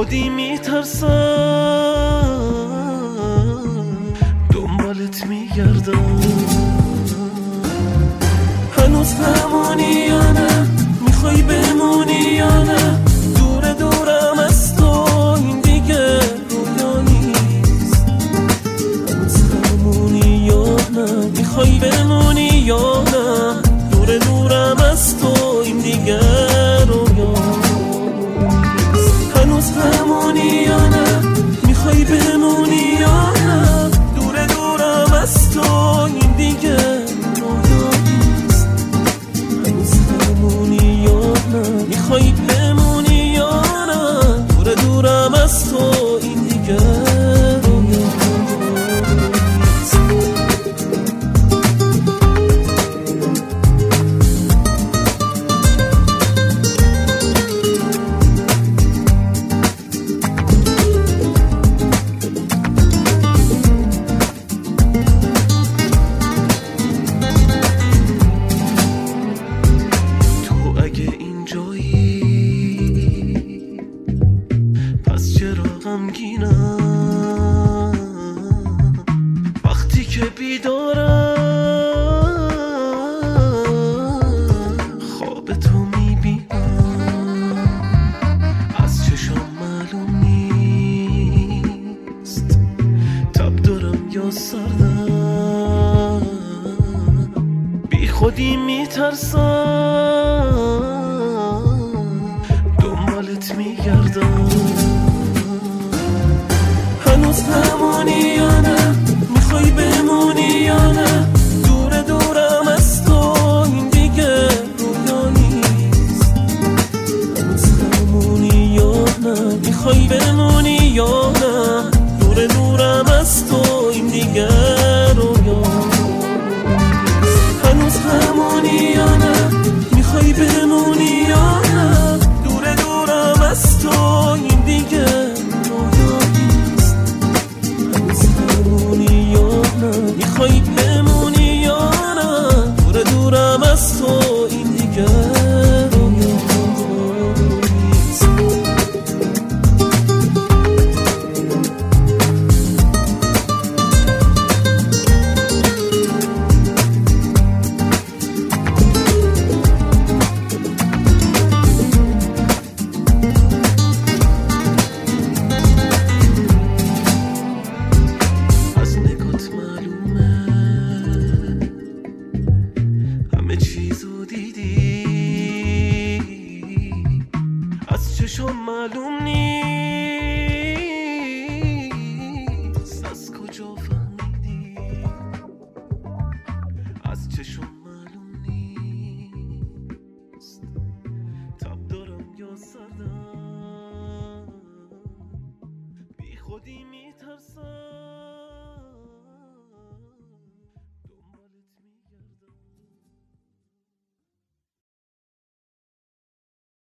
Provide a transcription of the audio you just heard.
خودی میترسم، دنبالت میگردم. هنوز همونی یا نه؟ میخوای بمونی یا نه؟ دور دورم از تو این دیگه رویا نیست. هنوز همونی یا نه؟ میخوای بمونی یا نه؟ دور دورم از تو این دیگه رویا نیست. هنوز همونی یا نه؟ میخوای بمونی یا نه؟ دور دورم از تو این دیگه رویا نیست. هنوز همونی یا نه؟ میخوای بمونی یا نه؟ دور دورم از تو این دیگه رویا نیست. پس چرا غمگینم وقتی که بیدارم؟ خواب تو میبینم، از چشام معلوم نیست تب دارم یا سردم. بی خودی میترسم، دنبالت میگردم. هنوز همونی یا نه؟ میخوای بمونی یا نه؟ دور دورم از تو این دیگه رویا نیست. هنوز همونی یا نه؟ میخوای بمونی یا نه؟ دور دورم از تو این دیگه رویا نیست. هنوز همونی یا نه؟ میخوای بمونی یا نه؟ دور دورم از تو این دیگه رویا نیست. هنوز همونی یا نه؟ میخوای بمونی یا نه؟ دور دورم از تو این دیگه رویا نیست. از نگات معلومه همه چیزو دیدی، از چشم معلوم نیست از کجا فهمیدی. از چشم معلوم نیست تب دارم یا سردم. بی خودی میترسم.